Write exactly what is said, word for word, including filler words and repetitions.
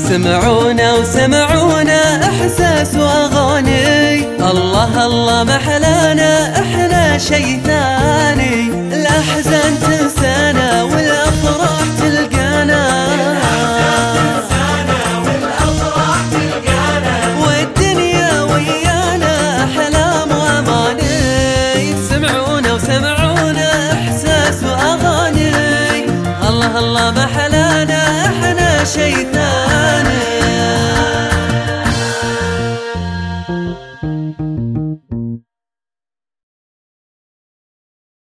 سمعونا وسمعونا احساس واغاني، الله الله محلانا احنا شي ثاني، الاحزان تنسانا